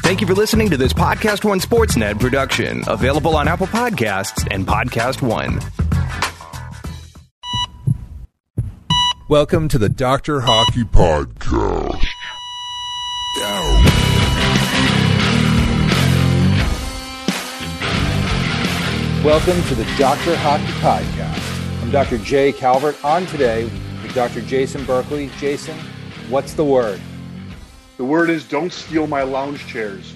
Thank you for listening to this Podcast One Sportsnet production, available on Apple Podcasts and Podcast One. Welcome to the Dr. Hockey Podcast. Welcome to the Dr. Hockey Podcast. I'm Dr. Jay Calvert. On today with Dr. Jason Berkeley. Jason, what's the word? The word is don't steal my lounge chairs.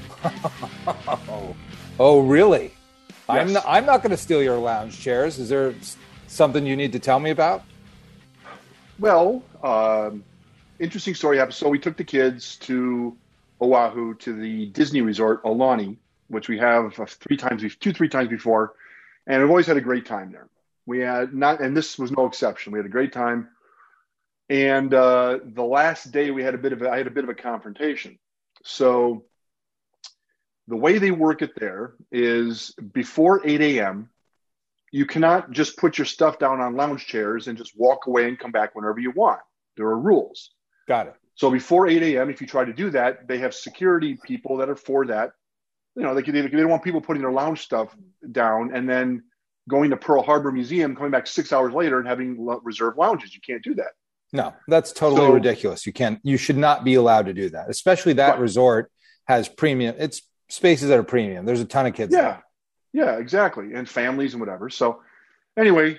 Oh, really? Yes. I'm not going to steal your lounge chairs. Is there something you need to tell me about? Well, interesting story happened. So we took the kids to Oahu to the Disney resort, Aulani, which we have three times before, and we've always had a great time there. We had and this was no exception. We had a great time. And the last day I had a bit of a confrontation. So the way they work it there is before 8 a.m., you cannot just put your stuff down on lounge chairs and just walk away and come back whenever you want. There are rules. Got it. So before 8 a.m., if you try to do that, they have security people that are for that. You know, they don't want people putting their lounge stuff down and then going to Pearl Harbor Museum, coming back 6 hours later and having reserved lounges. You can't do that. No, that's totally ridiculous. You should not be allowed to do that, especially that right. Resort has premium. It's spaces that are premium. There's a ton of kids there. Yeah, exactly. And families and whatever. So anyway,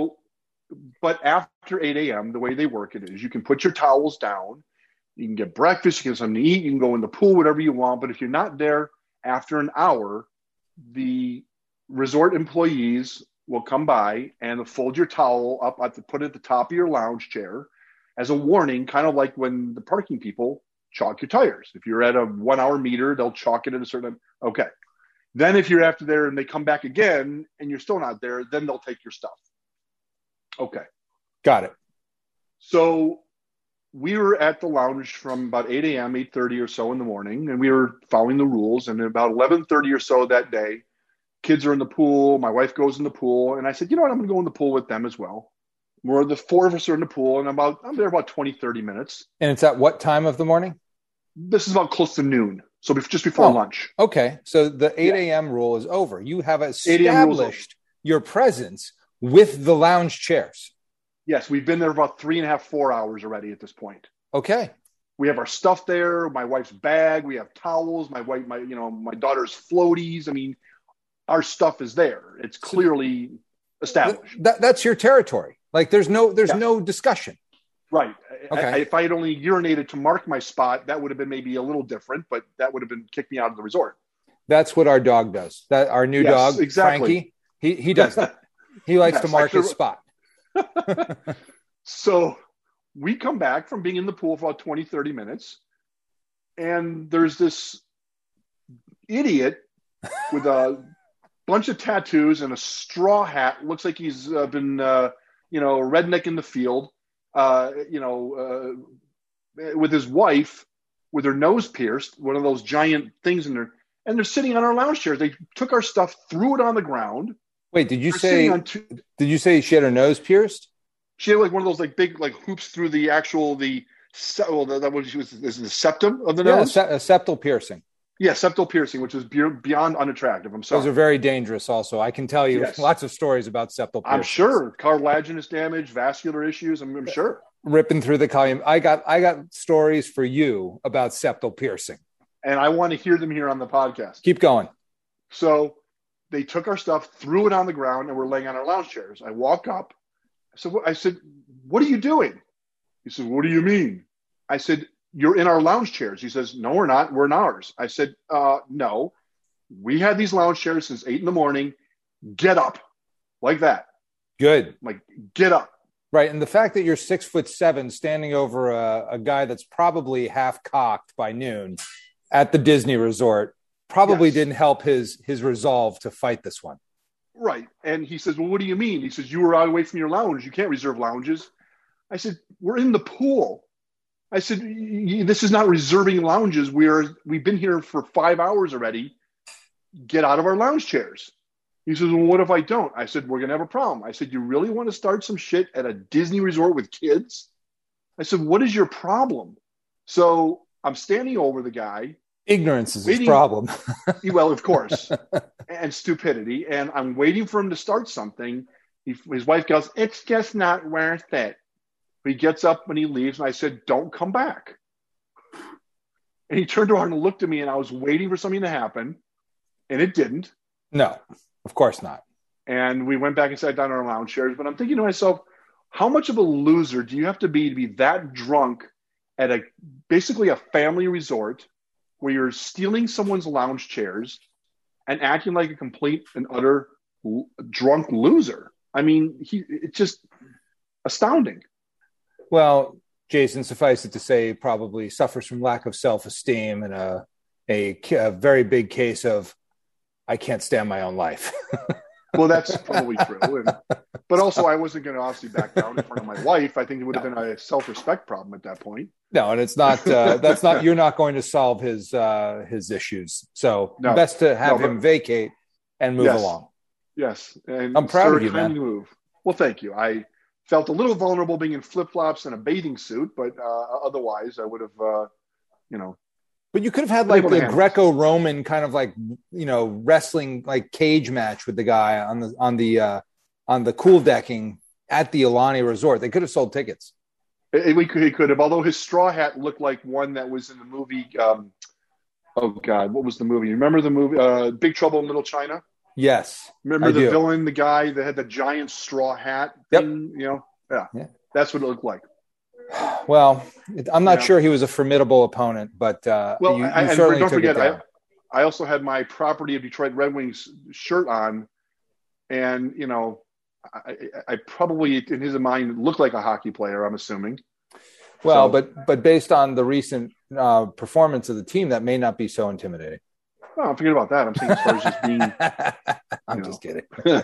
but after 8 a.m., the way they work it is you can put your towels down, you can get breakfast, you can get something to eat, you can go in the pool, whatever you want. But if you're not there after an hour, the resort employees will come by and they'll fold your towel up, put it at the top of your lounge chair as a warning, kind of like when the parking people chalk your tires. If you're at a 1 hour meter, they'll chalk it at a certain, okay. Then if you're after there and they come back again and you're still not there, then they'll take your stuff. Okay. Got it. So we were at the lounge from about 8 a.m., 8:30 or so in the morning, and we were following the rules. And about 11:30 or so that day, kids are in the pool. My wife goes in the pool. And I said, you know what? I'm going to go in the pool with them as well. The four of us are in the pool, and I'm there about 20, 30 minutes. And it's at what time of the morning? This is about close to noon. So just before lunch. Okay. So the 8 a.m. rule is over. You have established your presence with the lounge chairs. Yes. We've been there about 3.5, 4 hours already at this point. Okay. We have our stuff there, my wife's bag, we have towels, my daughter's floaties. I mean, our stuff is there. It's clearly established. That's your territory. Like there's no discussion. Right. Okay. If I had only urinated to mark my spot, that would have been maybe a little different, but that would have been kicked me out of the resort. That's what our dog does. That our new dog, exactly. Frankie, he does that. He likes to mark his spot. So we come back from being in the pool for about 20, 30 minutes, and there's this idiot with a bunch of tattoos and a straw hat. Looks like he's been, redneck in the field, with his wife with her nose pierced, one of those giant things in there. And they're sitting on our lounge chairs. They took our stuff, threw it on the ground. Wait, did you say she had her nose pierced? She had like one of those like big like hoops through the the septum of the nose. Yeah, a septal piercing. Yeah, septal piercing, which is beyond unattractive. I'm sorry. Those are very dangerous also. I can tell you lots of stories about septal piercing. I'm sure. Cartilaginous damage, vascular issues, I'm sure. Ripping through the column. I got stories for you about septal piercing. And I want to hear them here on the podcast. Keep going. So they took our stuff, threw it on the ground, and we're laying on our lounge chairs. I walk up. I said, what are you doing? He said, what do you mean? I said, you're in our lounge chairs. He says, no, we're not. We're in ours. I said, no. We had these lounge chairs since 8 a.m. Get up. Like that. Good. Like, get up. Right. And the fact that you're 6'7" standing over a guy that's probably half cocked by noon at the Disney resort probably didn't help his resolve to fight this one. Right. And he says, well, what do you mean? He says, you were out away from your lounge. You can't reserve lounges. I said, we're in the pool. I said, this is not reserving lounges. We've been here for 5 hours already. Get out of our lounge chairs. He says, well, what if I don't? I said, we're going to have a problem. I said, you really want to start some shit at a Disney resort with kids? I said, what is your problem? So I'm standing over the guy. Ignorance is his problem. Well, of course, and stupidity. And I'm waiting for him to start something. His wife goes, "It's just not worth it." He gets up when he leaves, and I said, "Don't come back." And he turned around and looked at me, and I was waiting for something to happen, and it didn't. No, of course not. And we went back and sat down in our lounge chairs. But I'm thinking to myself, how much of a loser do you have to be that drunk at basically a family resort where you're stealing someone's lounge chairs and acting like a complete and utter drunk loser? I mean, it's just astounding. Well, Jason, suffice it to say, probably suffers from lack of self-esteem and a very big case of, I can't stand my own life. Well, that's probably true. But also, I wasn't going to obviously back down in front of my wife. I think it would have been a self-respect problem at that point. No, and it's not. That's not. You're not going to solve his issues. So best to have him vacate and move along. Yes, and I'm proud of you, man. Move. Well, thank you. I felt a little vulnerable being in flip-flops and a bathing suit, but otherwise, I would have, But you could have had like the Greco-Roman kind of like, wrestling like cage match with the guy on the cool decking at the Alani Resort. They could have sold tickets. He could have, although his straw hat looked like one that was in the movie. Oh God, what was the movie? You remember the movie Big Trouble in Little China? Yes. Remember the villain, the guy that had the giant straw hat thing? Yep. Yeah. That's what it looked like. Well, I'm not sure he was a formidable opponent, but you certainly don't took forget, it down. I also had my Property of Detroit Red Wings shirt on, and I probably in his mind looked like a hockey player. I'm assuming. Well, but based on the recent performance of the team, that may not be so intimidating. No, I'm forgetting about that. I'm saying as far as just being. I'm just kidding.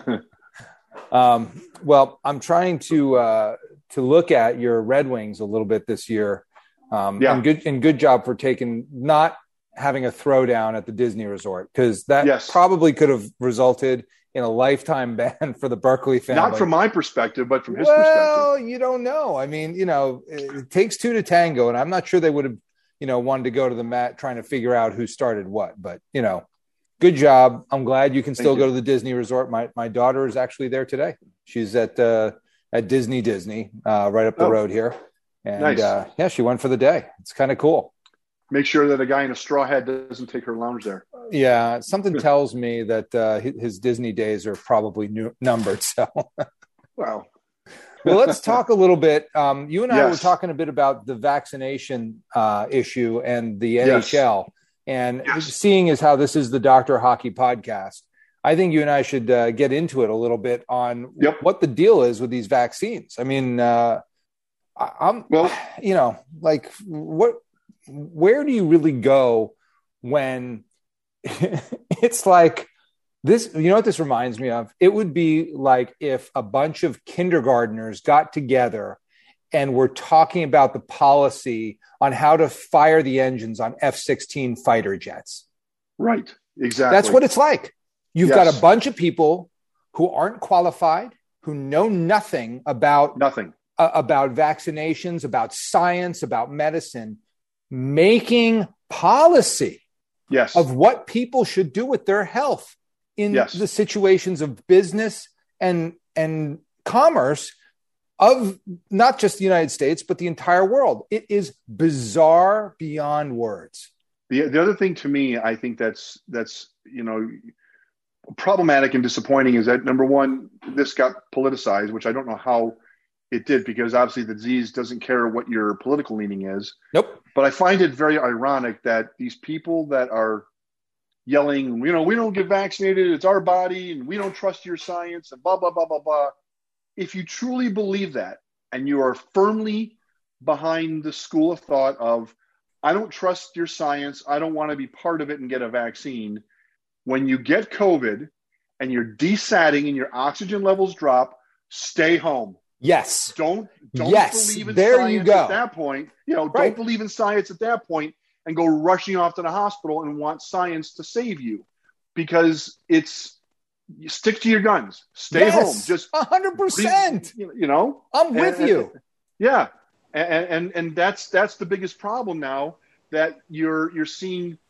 Well, I'm trying to look at your Red Wings a little bit this year. And good job for not having a throwdown at the Disney Resort, because that probably could have resulted in a lifetime ban for the Berkeley family. Not from my perspective, but from his perspective. Well, you don't know. I mean, it takes two to tango, and I'm not sure they would have, wanted to go to the mat trying to figure out who started what. But, good job. I'm glad you can still go to the Disney Resort. My daughter is actually there today. She's at Disney, right up the road here. And nice. She went for the day. It's kind of cool. Make sure that a guy in a straw hat doesn't take her lounge there. Yeah, something tells me that his Disney days are probably numbered. So, well, let's talk a little bit. You and I were talking a bit about the vaccination issue and the NHL, and seeing as how this is the Dr. Hockey podcast, I think you and I should get into it a little bit on what the deal is with these vaccines. I mean, where do you really go when it's like this? You know what this reminds me of? It would be like if a bunch of kindergartners got together and were talking about the policy on how to fire the engines on F-16 fighter jets. Right. Exactly. That's what it's like. You've got a bunch of people who aren't qualified, who know nothing about vaccinations, about science, about medicine, making policy of what people should do with their health in the situations of business and commerce of not just the United States, but the entire world. It is bizarre beyond words. The other thing to me, I think that's problematic and disappointing is that, number one, this got politicized, which I don't know how it did, because obviously the disease doesn't care what your political leaning is. Nope. But I find it very ironic that these people that are yelling, we don't get vaccinated, it's our body, and we don't trust your science, and blah, blah, blah, blah, blah. If you truly believe that, and you are firmly behind the school of thought of, I don't trust your science, I don't want to be part of it and get a vaccine, when you get COVID and you're desatting and your oxygen levels drop, stay home. Yes. Don't believe in science at that point. Don't believe in science at that point and go rushing off to the hospital and want science to save you, because you stick to your guns. Stay home. Just 100%. I'm with you. Yeah. And that's the biggest problem now, that you're seeing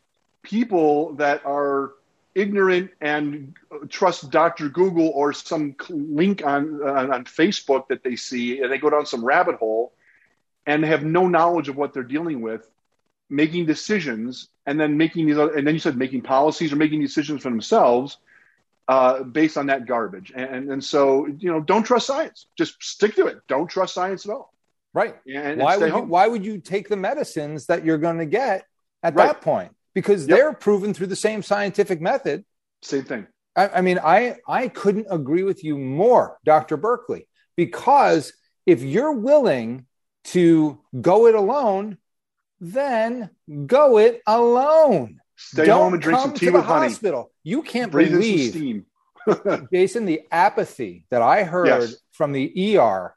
people that are ignorant and trust Dr. Google or some link on Facebook that they see, and they go down some rabbit hole and have no knowledge of what they're dealing with, making decisions, and then making these, and then you said making policies or making decisions for themselves based on that garbage. And so, don't trust science. Just stick to it. Don't trust science at all. Right. And why would you take the medicines that you're going to get at that point? Because they're proven through the same scientific method. Same thing. I mean, I couldn't agree with you more, Dr. Berkeley, because if you're willing to go it alone, then go it alone. Stay home and drink some tea with honey. Hospital. You can't breathe believe, in some steam. Jason, the apathy that I heard from the ER.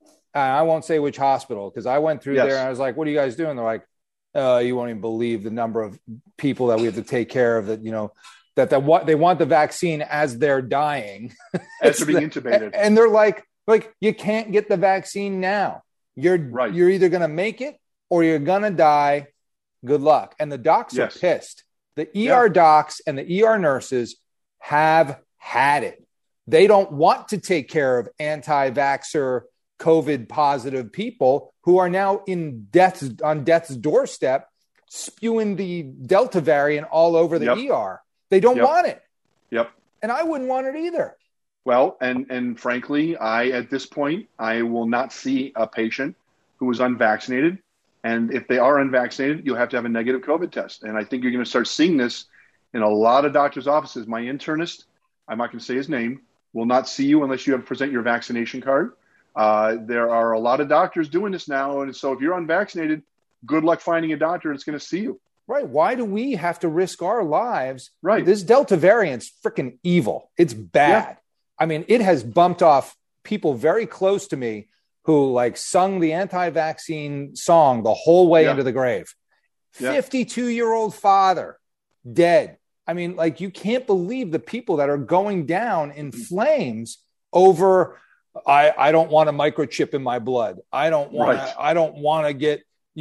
I won't say which hospital, because I went through there and I was like, what are you guys doing? They're like, you won't even believe the number of people that we have to take care of, that, that they want the vaccine as they're dying. As they're being intubated. And they're like, you can't get the vaccine now. You're either going to make it or you're going to die. Good luck. And the docs are pissed. The ER docs and the ER nurses have had it. They don't want to take care of anti-vaxxer, COVID positive people who are now on death's doorstep, spewing the Delta variant all over the ER. They don't want it. Yep. And I wouldn't want it either. Well, and frankly, at this point, I will not see a patient who is unvaccinated. And if they are unvaccinated, you'll have to have a negative COVID test. And I think you're going to start seeing this in a lot of doctors' offices. My internist, I'm not going to say his name, will not see you unless you have to present your vaccination card. There are a lot of doctors doing this now. And so if you're unvaccinated, good luck finding a doctor that's going to see you. Right. Why do we have to risk our lives? Right. This Delta variant's freaking evil. It's bad. Yeah. I mean, it has bumped off people very close to me who sung the anti-vaccine song the whole way into the grave. 52-year-old father dead. I mean, you can't believe the people that are going down in flames over, I don't want a microchip in my blood. I don't want to get,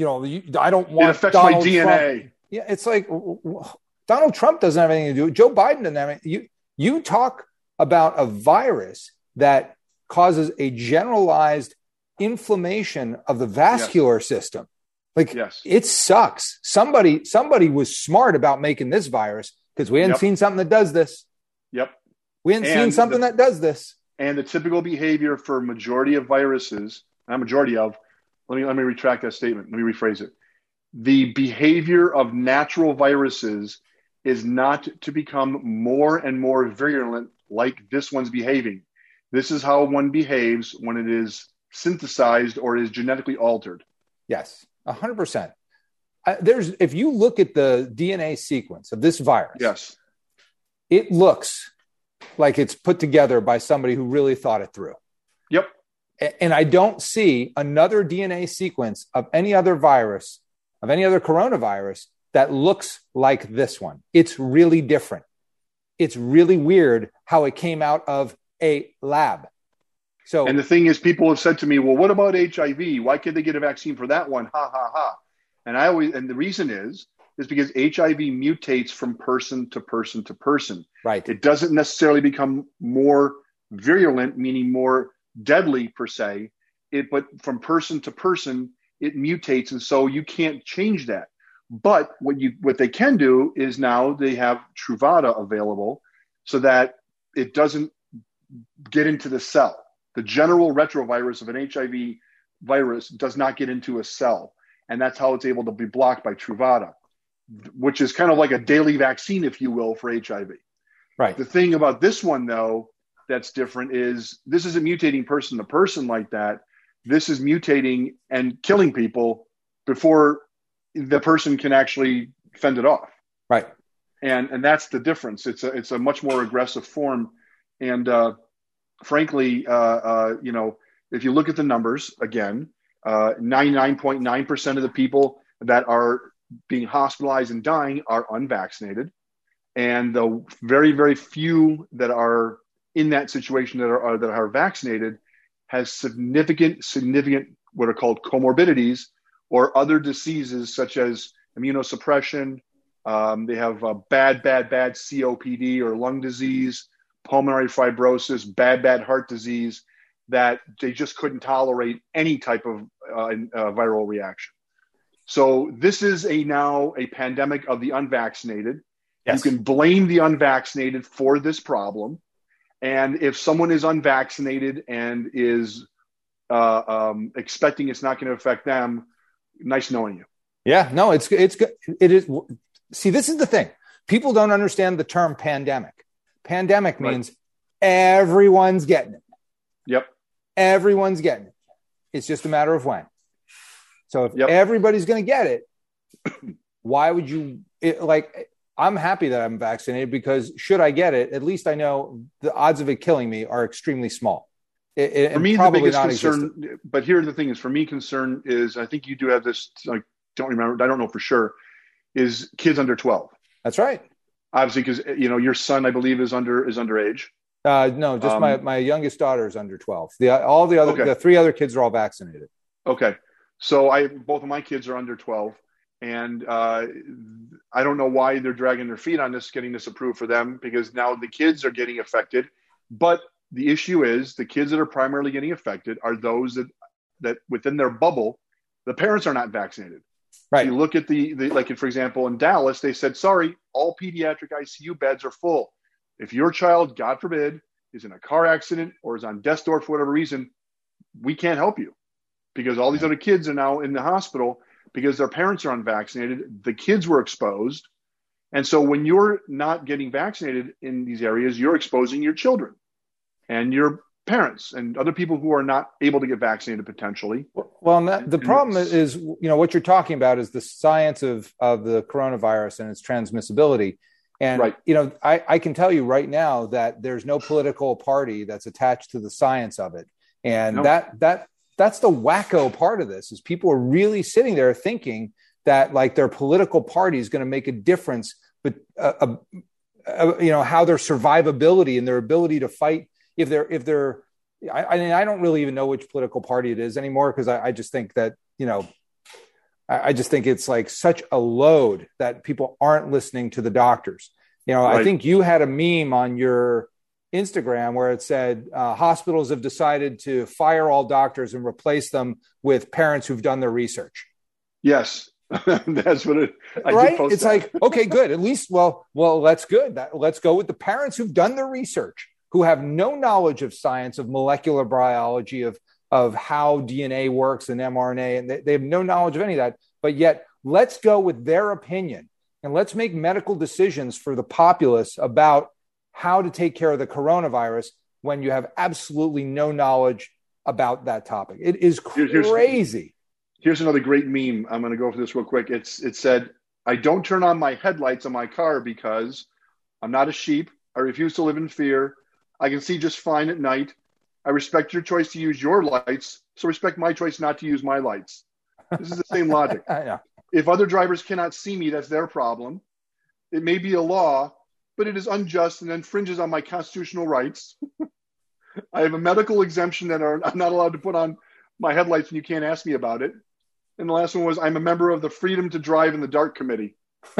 I don't want it affects Donald my DNA. Trump. Yeah. It's like Donald Trump doesn't have anything to do with it. Joe Biden doesn't have anything. You talk about a virus that causes a generalized inflammation of the vascular system. It sucks. Somebody was smart about making this virus, because we hadn't seen something that does this. Yep. We hadn't seen something that does this. And the typical behavior for majority of viruses, let me retract that statement. Let me rephrase it. The behavior of natural viruses is not to become more and more virulent like this one's behaving. This is how one behaves when it is synthesized or is genetically altered. Yes, 100%. If you look at the DNA sequence of this virus, it looks like it's put together by somebody who really thought it through. Yep. And I don't see another DNA sequence of any other virus, of any other coronavirus, that looks like this one. It's really different. It's really weird how it came out of a lab. And the thing is, people have said to me, well, what about HIV? Why can't they get a vaccine for that one? Ha, ha, ha. And the reason is because HIV mutates from person to person to person. Right. It doesn't necessarily become more virulent, meaning more deadly per se. But from person to person, it mutates. And so you can't change that. But what they can do is now they have Truvada available so that it doesn't get into the cell. The general retrovirus of an HIV virus does not get into a cell. And that's how it's able to be blocked by Truvada, which is kind of like a daily vaccine, if you will, for HIV. Right. The thing about this one, though, that's different is this isn't mutating person to person like that. This is mutating and killing people before the person can actually fend it off. Right. And that's the difference. It's a much more aggressive form. And frankly, if you look at the numbers again, 99.9% of the people that are being hospitalized and dying are unvaccinated. And the very, very few that are in that situation that are vaccinated has significant what are called comorbidities or other diseases such as immunosuppression, They have bad COPD or lung disease, pulmonary fibrosis, bad heart disease, that they just couldn't tolerate any type of viral reaction. So this is now a pandemic of the unvaccinated. Yes. You can blame the unvaccinated for this problem. And if someone is unvaccinated and is expecting it's not going to affect them, nice knowing you. Yeah, no, it's good. It is. See, this is the thing. People don't understand the term pandemic. Pandemic means everyone's getting it. Yep. Everyone's getting it. It's just a matter of when. So if everybody's going to get it, why would you I'm happy that I'm vaccinated, because should I get it, at least I know the odds of it killing me are extremely small. For me, the biggest concern, but here's the thing is, for me, concern is, I think you do have this, I don't know for sure, is kids under 12. That's right. Obviously, because, your son, I believe, is underage. No, just my youngest daughter is under 12. The three other kids are all vaccinated. Okay. So both of my kids are under 12. And I don't know why they're dragging their feet on this, getting this approved for them, because now the kids are getting affected. But the issue is, the kids that are primarily getting affected are those that within their bubble, the parents are not vaccinated. Right. So you look at like, for example, in Dallas, they said, sorry, all pediatric ICU beds are full. If your child, God forbid, is in a car accident or is on death's door for whatever reason, we can't help you, because all these other kids are now in the hospital because their parents are unvaccinated. The kids were exposed. And so when you're not getting vaccinated in these areas, you're exposing your children and your parents and other people who are not able to get vaccinated potentially. Well, the problem is, what you're talking about is the science of the coronavirus and its transmissibility. And, I can tell you right now that there's no political party that's attached to the science of it. And that's the wacko part of this, is people are really sitting there thinking that like their political party is going to make a difference, but how their survivability and their ability to fight if they're I don't really even know which political party it is anymore, because I just think that I just think it's like such a load that people aren't listening to the doctors. Right. I think you had a meme on your Instagram where it said hospitals have decided to fire all doctors and replace them with parents who've done their research. Yes, that's what it. Right? It's like, okay, good. At least, well, that's good. Let's go with the parents who've done their research, who have no knowledge of science, of molecular biology, of how DNA works and mRNA, and they have no knowledge of any of that. But yet, let's go with their opinion and let's make medical decisions for the populace about how to take care of the coronavirus when you have absolutely no knowledge about that topic. It is crazy. Here's another great meme. I'm going to go for this real quick. It said, I don't turn on my headlights on my car because I'm not a sheep. I refuse to live in fear. I can see just fine at night. I respect your choice to use your lights, so respect my choice not to use my lights. This is the same logic. If other drivers cannot see me, that's their problem. It may be a law, but it is unjust and infringes on my constitutional rights. I have a medical exemption that I'm not allowed to put on my headlights, and you can't ask me about it. And the last one was, I'm a member of the Freedom to Drive in the Dark Committee.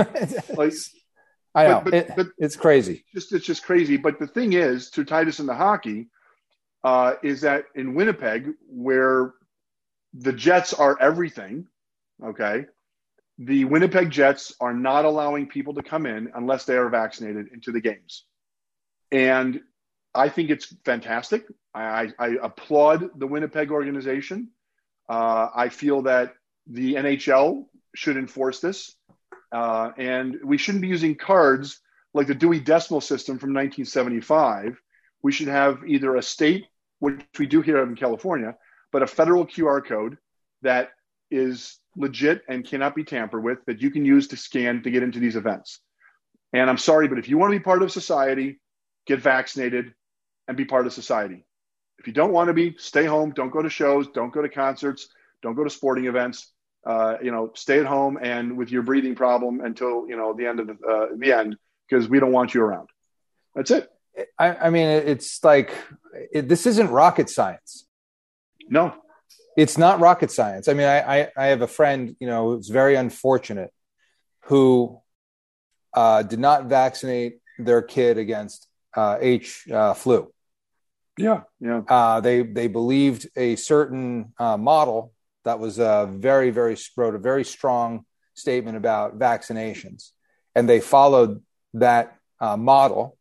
I know, but it's crazy. It's just crazy. But the thing is, to tie this into hockey, is that in Winnipeg, where the Jets are everything, okay, the Winnipeg Jets are not allowing people to come in unless they are vaccinated into the games. And I think it's fantastic. I applaud the Winnipeg organization. I feel that the NHL should enforce this. And we shouldn't be using cards like the Dewey Decimal System from 1975. We should have either a state, which we do here in California, but a federal QR code that is legit and cannot be tampered with, that you can use to scan to get into these events. And I'm sorry, but if you want to be part of society, get vaccinated and be part of society. If you don't want to be, stay home. Don't go to shows. Don't go to concerts. Don't go to sporting events. Stay at home and with your breathing problem until, the end of the end, because we don't want you around. That's it. I mean, it's like, this isn't rocket science. No, it's not rocket science. I mean, I have a friend, who's very unfortunate, who did not vaccinate their kid against H flu. Yeah, yeah. They believed a certain model that was wrote a very strong statement about vaccinations, and they followed that model,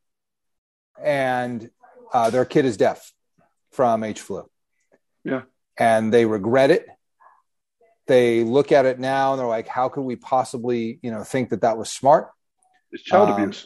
and their kid is deaf from H flu. Yeah, and they regret it. They look at it now and they're like, "How could we possibly, think that was smart?" It's child abuse.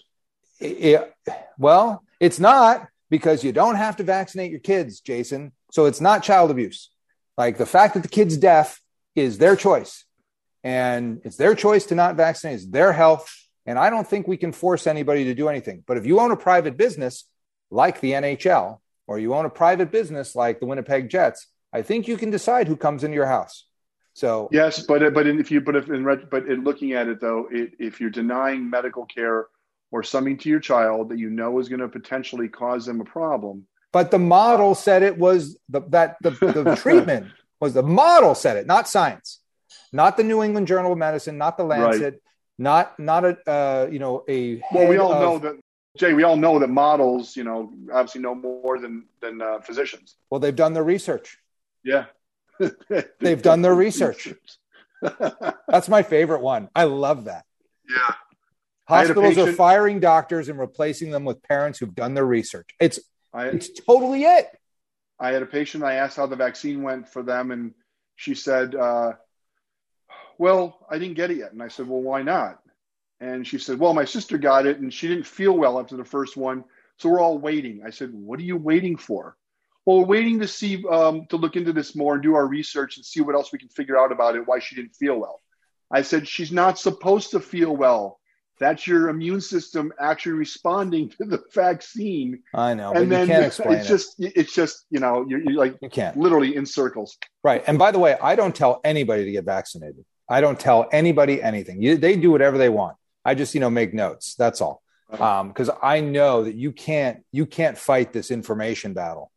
Well, it's not, because you don't have to vaccinate your kids, Jason. So it's not child abuse. Like, the fact that the kid's deaf is their choice, and it's their choice to not vaccinate. It's their health. And I don't think we can force anybody to do anything. But if you own a private business like the NHL, or you own a private business like the Winnipeg Jets, I think you can decide who comes into your house. So yes, but in looking at it though, if you're denying medical care or something to your child that you know is going to potentially cause them a problem. But the model said it was the treatment was the model said it, not science, not the New England Journal of Medicine, not the Lancet, right. not a Well, we all know that, Jay. We all know that models, obviously know more than physicians. Well, they've done their research. Yeah, they've done their research. That's my favorite one. I love that. Yeah. Hospitals are firing doctors and replacing them with parents who've done their research. It's totally it. I had a patient. I asked how the vaccine went for them, and she said, well, I didn't get it yet. And I said, well, why not? And she said, well, my sister got it, and she didn't feel well after the first one, so we're all waiting. I said, what are you waiting for? Well, we're waiting to see, to look into this more and do our research and see what else we can figure out about it, why she didn't feel well. I said, she's not supposed to feel well. That's your immune system actually responding to the vaccine. I know, but you can't explain it. It's just, you're like you can't. Literally in circles. Right. And by the way, I don't tell anybody to get vaccinated. I don't tell anybody anything. They do whatever they want. I just, make notes. That's all. Because I know that you can't fight this information battle.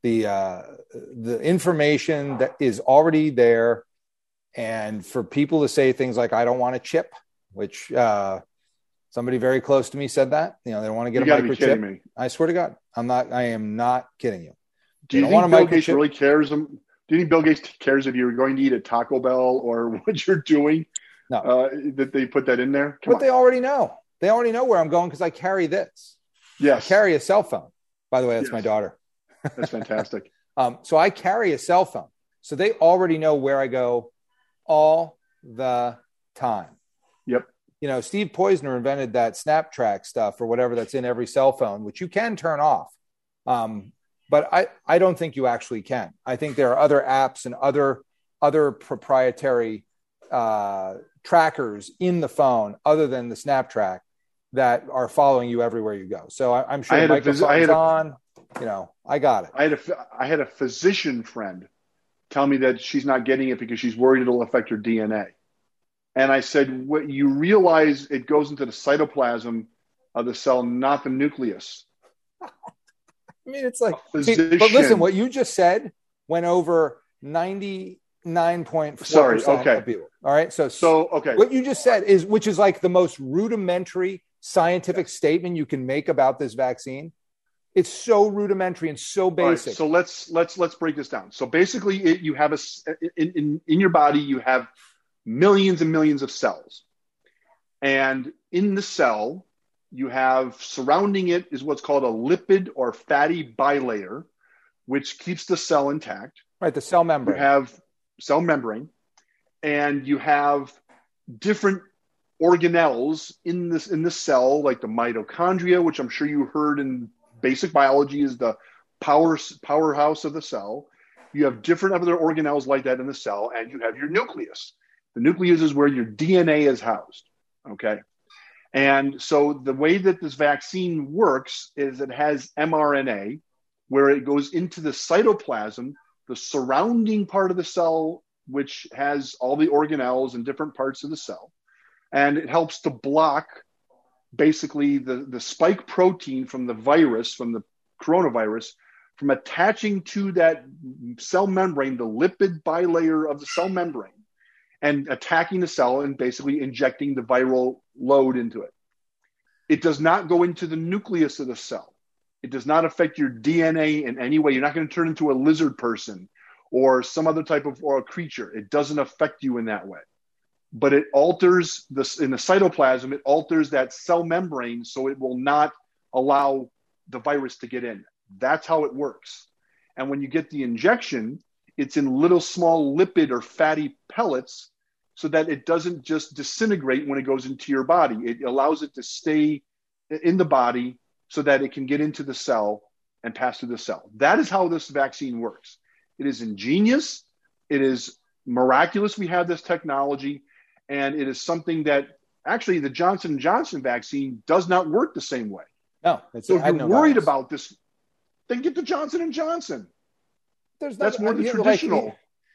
The information that is already there, and for people to say things like, I don't want a chip, which somebody very close to me said that, they don't want to get a microchip. I swear to God, I am not kidding you. Do you think Bill Gates really cares? Do you think Bill Gates cares if you're going to eat at Taco Bell or what you're doing? No. That they put that in there? They already know. They already know where I'm going because I carry this. Yes. I carry a cell phone. By the way, that's my daughter. That's fantastic. So I carry a cell phone. So they already know where I go all the time. Yep. Steve Poizner invented that SnapTrack stuff or whatever that's in every cell phone, which you can turn off. But I don't think you actually can. I think there are other apps and other proprietary trackers in the phone other than the SnapTrack that are following you everywhere you go. So I'm sure Microsoft's on. I got it. I had a physician friend tell me that she's not getting it because she's worried it'll affect her DNA. And I said, what you realize it goes into the cytoplasm of the cell, not the nucleus. I mean, it's like, but listen, what you just said went over 99.4% of people. All right. So okay. What you just said which is like the most rudimentary scientific statement you can make about this vaccine. It's so rudimentary and so basic. Right, so let's break this down. So basically, you have in your body you have millions and millions of cells, and in the cell you have surrounding it is what's called a lipid or fatty bilayer, which keeps the cell intact. Right, the cell membrane. You have cell membrane, and you have different organelles in the cell, like the mitochondria, which I'm sure you heard in basic biology is the powerhouse of the cell. You have different other organelles like that in the cell, and you have your nucleus. The nucleus is where your DNA is housed, okay? And so the way that this vaccine works is it has mRNA, where it goes into the cytoplasm, the surrounding part of the cell, which has all the organelles and different parts of the cell. And it helps to block basically the spike protein from the virus, from the coronavirus, from attaching to that cell membrane, the lipid bilayer of the cell membrane, and attacking the cell and basically injecting the viral load into it. It does not go into the nucleus of the cell. It does not affect your DNA in any way. You're not going to turn into a lizard person or some other type of or a creature. It doesn't affect you in that way. But it alters this in the cytoplasm. It alters that cell membrane so it will not allow the virus to get in. That's how it works. And when you get the injection, it's in little small lipid or fatty pellets so that it doesn't just disintegrate when it goes into your body. It allows it to stay in the body so that it can get into the cell and pass through the cell. That is how this vaccine works. It is ingenious. It is miraculous we have this technology. And it is something that actually the Johnson & Johnson vaccine does not work the same way. No. So if you're worried about this, then get the Johnson & Johnson. That's more the traditional.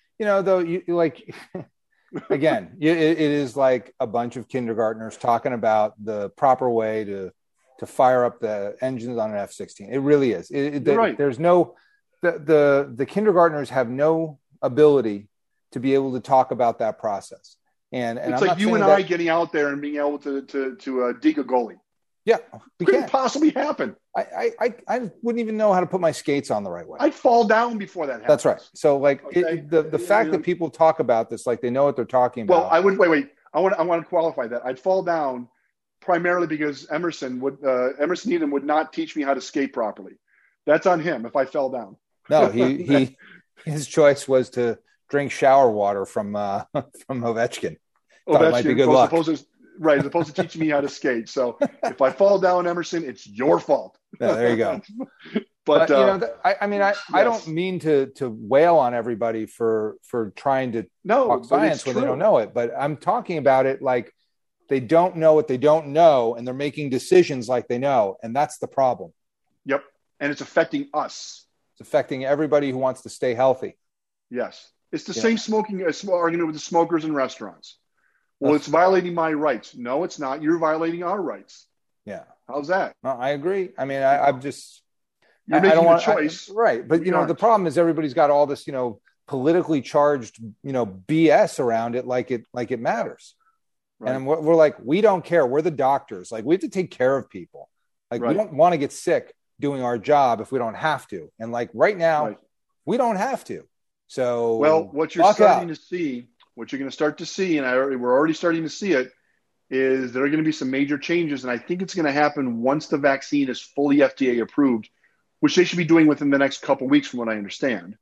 Again, it is like a bunch of kindergartners talking about the proper way to fire up the engines on an F-16. It really is. Right. There's no the kindergartners have no ability to be able to talk about that process. And it's like you and I getting out there and being able to deke a goalie. Yeah, couldn't possibly happen. I wouldn't even know how to put my skates on the right way. I'd fall down before that happens. That's right. So the fact that people talk about this like they know what they're talking about. Well, I would wait. I want to qualify that. I'd fall down primarily because Emerson Needham would not teach me how to skate properly. That's on him if I fell down. No, his choice was to drink shower water from Ovechkin. Thought it might be good luck. As opposed to teaching me how to skate. So if I fall down, Emerson, it's your fault. Yeah, there you go. but I don't mean to wail on everybody for trying to talk science when they don't know it, but I'm talking about it like they don't know what they don't know, and they're making decisions like they know, and that's the problem. Yep, and it's affecting us. It's affecting everybody who wants to stay healthy. Yes, it's the same argument with the smokers in restaurants. Well, it's violating my rights. No, it's not. You're violating our rights. Yeah. How's that? No, I agree. I mean, I'm just – You're making a choice. Right. But, the problem is everybody's got all this, politically charged, BS around it like it matters. Right. And we're like, we don't care. We're the doctors. Like, we have to take care of people. Like, we don't want to get sick doing our job if we don't have to. And, like, right now, we don't have to. So – well, what you're starting to see – what you're going to start to see, and we're already starting to see it, is there are going to be some major changes. And I think it's going to happen once the vaccine is fully FDA approved, which they should be doing within the next couple of weeks, from what I understand,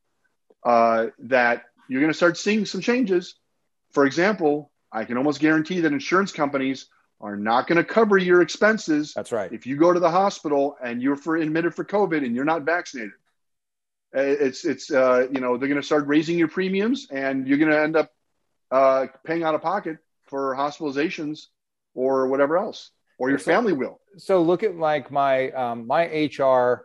that you're going to start seeing some changes. For example, I can almost guarantee that insurance companies are not going to cover your expenses. That's right. If you go to the hospital and you're admitted for COVID and you're not vaccinated. They're going to start raising your premiums, and you're going to end up paying out of pocket for hospitalizations or whatever else, or your family will. So look at like my HR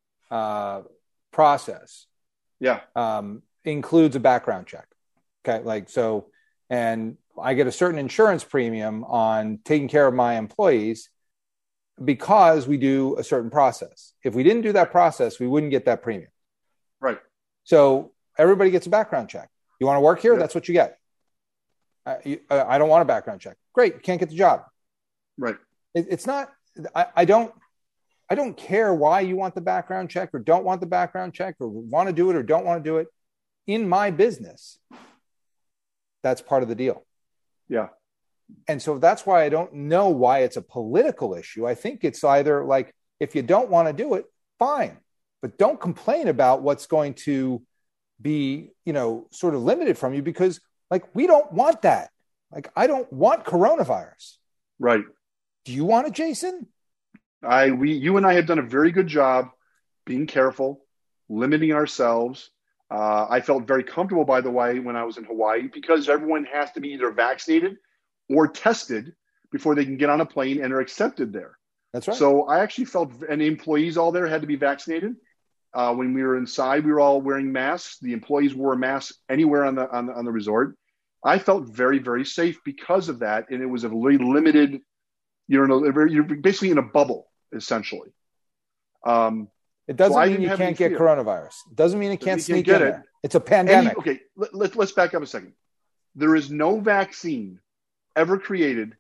process. Yeah. Includes a background check. Okay. And I get a certain insurance premium on taking care of my employees because we do a certain process. If we didn't do that process, we wouldn't get that premium. Right. So everybody gets a background check. You want to work here? Yep. That's what you get. I don't want a background check. Great. You can't get the job. Right. It's not, I don't care why you want the background check or don't want the background check or want to do it or don't want to do it. In my business, that's part of the deal. Yeah. And so that's why I don't know why it's a political issue. I think it's either like, if you don't want to do it, fine, but don't complain about what's going to be, sort of limited from you, because like, we don't want that. Like, I don't want coronavirus. Right. Do you want it, Jason? You and I have done a very good job being careful, limiting ourselves. I felt very comfortable, by the way, when I was in Hawaii, because everyone has to be either vaccinated or tested before they can get on a plane and are accepted there. That's right. So I actually felt, and the employees all there had to be vaccinated. When we were inside, we were all wearing masks. The employees wore a mask anywhere on the resort. I felt very, very safe because of that. And it was a very limited, you're basically in a bubble, essentially. It doesn't mean you can't get coronavirus. It doesn't mean it can't sneak in there. It's a pandemic. Let's back up a second. There is no vaccine ever created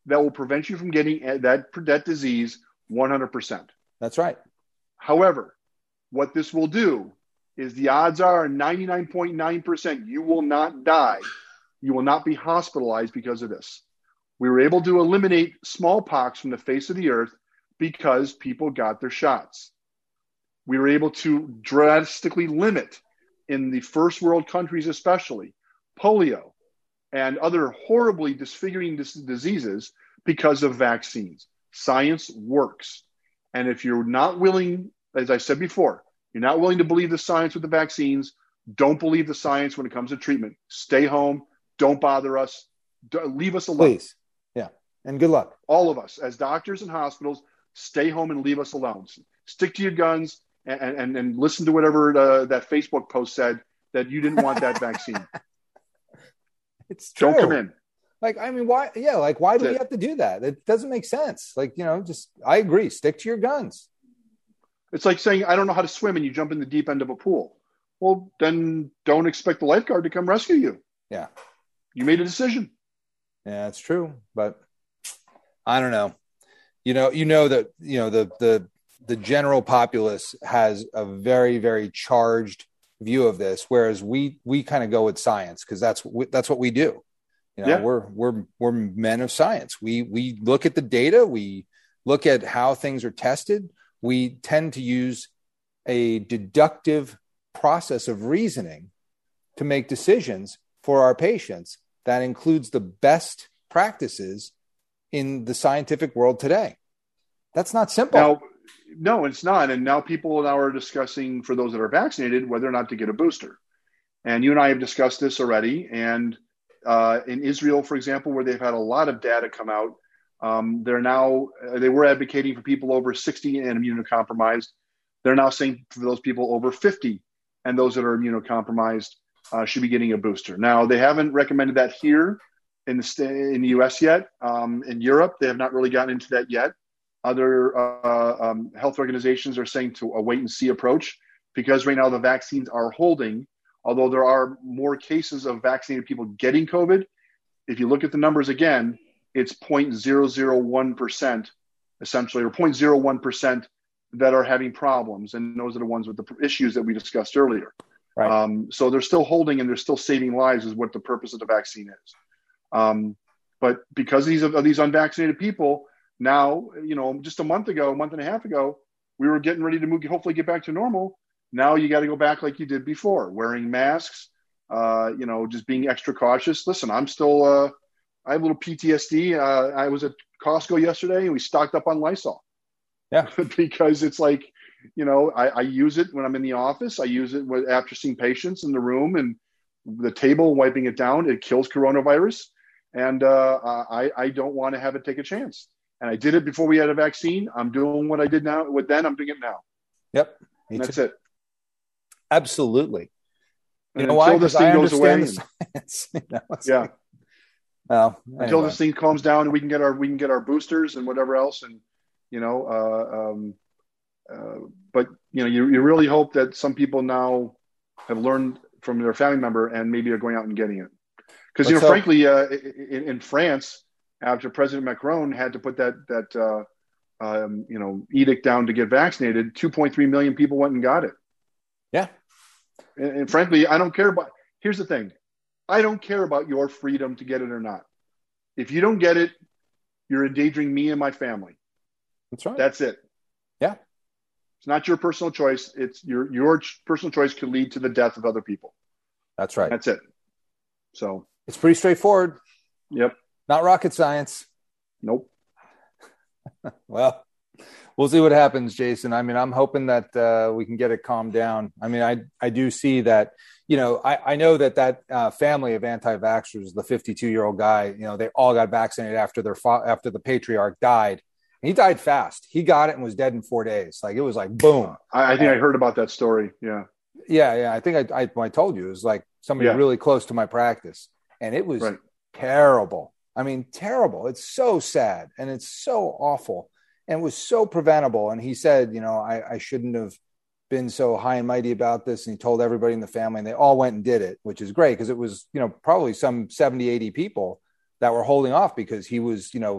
that will prevent you from getting that disease 100%. That's right. However, what this will do is the odds are 99.9% you will not die. You will not be hospitalized because of this. We were able to eliminate smallpox from the face of the earth because people got their shots. We were able to drastically limit, in the first world countries especially, polio and other horribly disfiguring diseases because of vaccines. Science works. And if you're not willing, as I said before, you're not willing to believe the science with the vaccines, don't believe the science when it comes to treatment. Stay home. Don't bother us. Leave us alone. Please. Yeah. And good luck. All of us, as doctors and hospitals, stay home and leave us alone. Stick to your guns and listen to whatever that Facebook post said, that you didn't want that vaccine. It's true. Don't come in. Like, I mean, why? Yeah. Like, why do we have to do that? It doesn't make sense. Like, I agree. Stick to your guns. It's like saying, I don't know how to swim, and you jump in the deep end of a pool. Well, then don't expect the lifeguard to come rescue you. Yeah. You made a decision. Yeah, it's true. But I don't know. That the general populace has a very, very charged view of this, whereas we kind of go with science because that's what we do. We're men of science. We look at the data. We look at how things are tested. We tend to use a deductive process of reasoning to make decisions for our patients that includes the best practices in the scientific world today. That's not simple. Now, no, it's not. And now people now are discussing, for those that are vaccinated, whether or not to get a booster. And you and I have discussed this already. And in Israel, for example, where they've had a lot of data come out, they were advocating for people over 60 and immunocompromised. They're now saying for those people over 50 and those that are immunocompromised should be getting a booster. Now, they haven't recommended that here in the U.S. yet. In Europe, they have not really gotten into that yet. Other health organizations are saying to a wait and see approach because right now the vaccines are holding. Although there are more cases of vaccinated people getting COVID, if you look at the numbers again, it's 0.001% essentially, or 0.01% that are having problems. And those are the ones with the issues that we discussed earlier. Right. So they're still holding and they're still saving lives is what the purpose of the vaccine is. But because of these unvaccinated people, now, just a month and a half ago, we were getting ready to hopefully get back to normal. Now you got to go back like you did before, wearing masks, just being extra cautious. Listen, I'm still, I have a little PTSD. I was at Costco yesterday and we stocked up on Lysol. Yeah. Because it's like, I use it when I'm in the office. I use it after seeing patients in the room and the table, wiping it down. It kills coronavirus. And I don't want to have it take a chance. And I did it before we had a vaccine. I'm doing what I did now. I'm doing it now. Yep. And that's it. Absolutely. You know why? This thing goes away. Yeah. Well, anyway. Until this thing calms down and we can get our boosters and whatever else, and but you really hope that some people now have learned from their family member and maybe are going out and getting it, because frankly, in France, after President Macron had to put that edict down to get vaccinated, 2.3 million people went and got it. Yeah. And frankly, I don't care about, here's the thing. I don't care about your freedom to get it or not. If you don't get it, you're endangering me and my family. That's right. That's it. Yeah. It's not your personal choice. It's your personal choice could lead to the death of other people. That's right. That's it. So it's pretty straightforward. Yep. Not rocket science. Nope. Well, we'll see what happens, Jason. I mean, I'm hoping that we can get it calmed down. I mean, I do see that, I know that family of anti-vaxxers, the 52-year-old guy, they all got vaccinated after the patriarch died. And he died fast. He got it and was dead in 4 days. Like, it was like, boom. I think I heard about that story. Yeah. Yeah. I think I told you, it was like somebody really close to my practice, and it was terrible. I mean, terrible. It's so sad and it's so awful and it was so preventable. And he said, I shouldn't have been so high and mighty about this. And he told everybody in the family, and they all went and did it, which is great because it was, probably some 70, 80 people that were holding off because he was,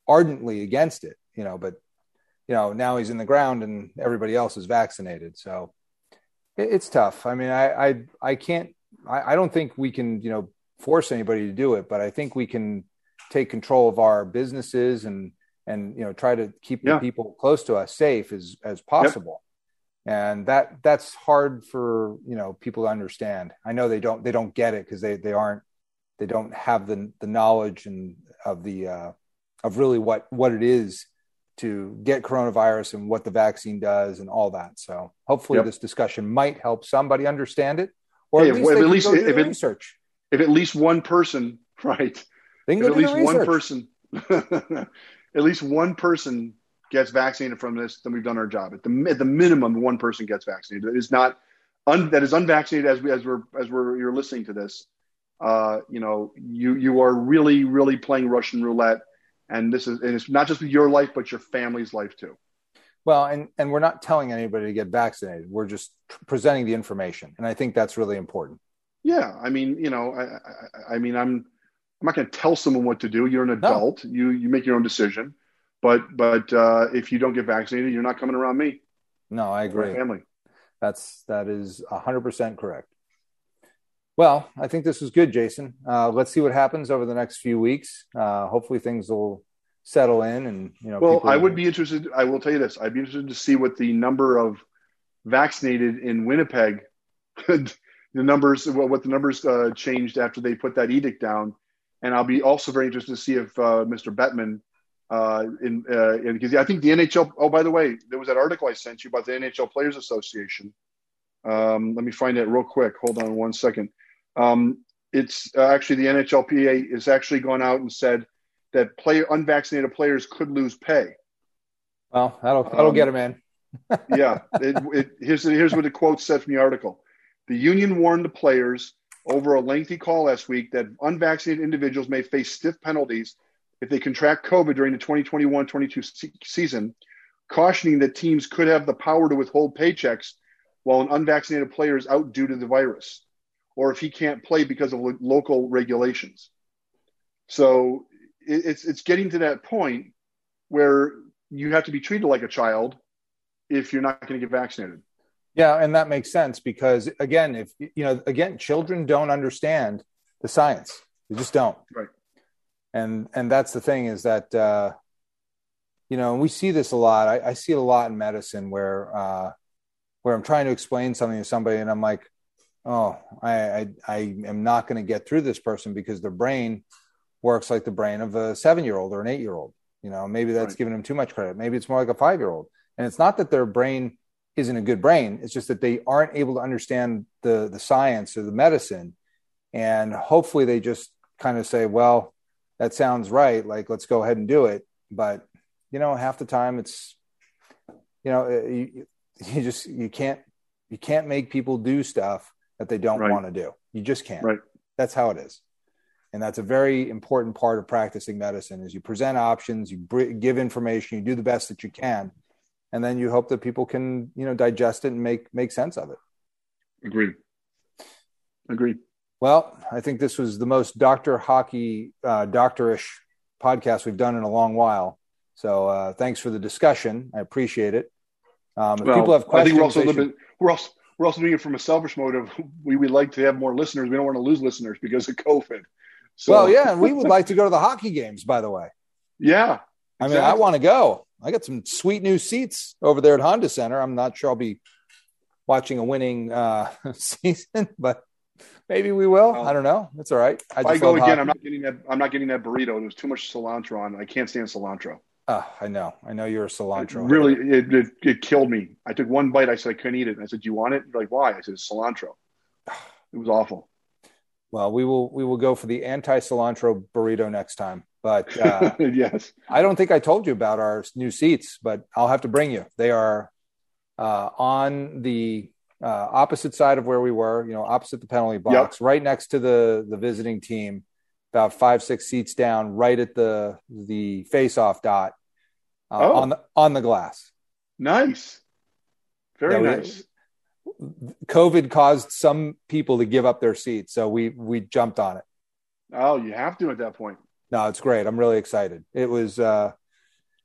ardently against it, but now he's in the ground and everybody else is vaccinated. So it's tough. I mean, I can't, I don't think we can, force anybody to do it, but I think we can take control of our businesses and try to keep the people close to us safe as possible. Yep. And that's hard for, people to understand. I know they don't get it because they don't have the knowledge and of really what it is to get coronavirus and what the vaccine does and all that. So hopefully this discussion might help somebody understand it, or at least do the research. If at least one person, right? They can go do the research. At least one person gets vaccinated from this, then we've done our job. At the minimum, one person gets vaccinated. That is not that is unvaccinated you're listening to this. You are really, really playing Russian roulette, and it's not just with your life, but your family's life too. Well, and we're not telling anybody to get vaccinated. We're just presenting the information, and I think that's really important. Yeah, I mean, I'm not going to tell someone what to do. You're an adult. No. You make your own decision. But if you don't get vaccinated, you're not coming around me. No, I agree. Family. That is 100% correct. Well, I think this was good, Jason. Let's see what happens over the next few weeks. Hopefully things will settle in and, Well, I would be interested. I will tell you this. I'd be interested to see what the number of vaccinated in Winnipeg, what the numbers changed after they put that edict down. And I'll be also very interested to see if Mr. Bettman, because I think the NHL. Oh, by the way, there was that article I sent you about the NHL Players Association. Let me find it real quick. Hold on one second. It's actually the NHLPA has actually gone out and said that unvaccinated players could lose pay. Well, that'll get them in. Yeah. Here's what the quote said from the article. The union warned the players over a lengthy call last week that unvaccinated individuals may face stiff penalties if they contract COVID during the 2021-22 season, cautioning that teams could have the power to withhold paychecks while an unvaccinated player is out due to the virus, or if he can't play because of local regulations. So it's getting to that point where you have to be treated like a child if you're not going to get vaccinated. Yeah, and that makes sense because again, children don't understand the science; they just don't. Right. And that's the thing is that we see this a lot. I see it a lot in medicine where I'm trying to explain something to somebody, and I'm like, oh, I am not going to get through this person because their brain works like the brain of a 7-year-old or an 8-year-old. Maybe that's giving them too much credit. Maybe it's more like a 5-year-old, and it's not that their brain isn't a good brain. It's just that they aren't able to understand the science or the medicine. And hopefully they just kind of say, well, that sounds right. Like, let's go ahead and do it. But, half the time it's, you can't make people do stuff that they don't want to do. You just can't. Right. That's how it is. And that's a very important part of practicing medicine is you present options, you give information, you do the best that you can. And then you hope that people can, digest it and make sense of it. Agreed. Well, I think this was the most Dr. Hockey, doctorish podcast we've done in a long while. So thanks for the discussion. I appreciate it. If people have questions, I think we're also doing it from a selfish motive. We would like to have more listeners. We don't want to lose listeners because of COVID. So. Well, yeah, and we would like to go to the hockey games, by the way. Yeah. Exactly. I mean, I want to go. I got some sweet new seats over there at Honda Center. I'm not sure I'll be watching a winning season, but maybe we will. I don't know. It's all right. If I go again, hockey. I'm not getting that burrito. There's too much cilantro on it. I can't stand cilantro. I know you're a cilantro. It killed me. I took one bite. I said I couldn't eat it. And I said, "Do you want it?" They're like, "Why?" I said, "It's cilantro." It was awful. Well, we will go for the anti-cilantro burrito next time. But yes, I don't think I told you about our new seats, but I'll have to bring you. They are on the opposite side of where we were, opposite the penalty box, right next to the visiting team, about 5-6 seats down, right at the face-off dot on the glass. Nice, very nice. COVID caused some people to give up their seats, so we jumped on it. Oh, you have to at that point. No, it's great. I'm really excited. It was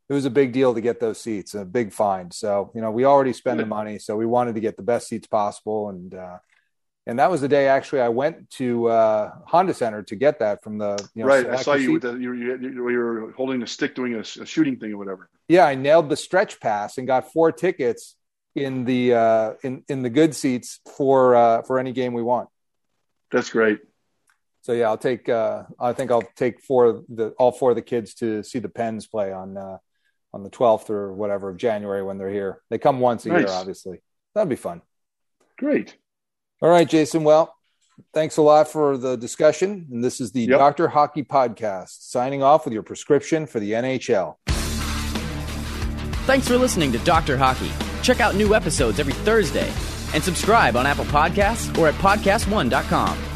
was a big deal to get those seats, a big find. So, we already spent the money, so we wanted to get the best seats possible. And that was the day actually I went to Honda Center to get that from the right. I saw you with you were holding a stick doing a shooting thing or whatever. Yeah, I nailed the stretch pass and got 4 tickets in the in the good seats for any game we want. That's great. So yeah, I'll take. I think I'll take all 4 of the kids to see the Pens play on the 12th or whatever of January when they're here. They come once a year, obviously. That'd be fun. Great. All right, Jason. Well, thanks a lot for the discussion. And this is the Dr. Hockey Podcast, signing off with your prescription for the NHL. Thanks for listening to Dr. Hockey. Check out new episodes every Thursday and subscribe on Apple Podcasts or at podcast1.com.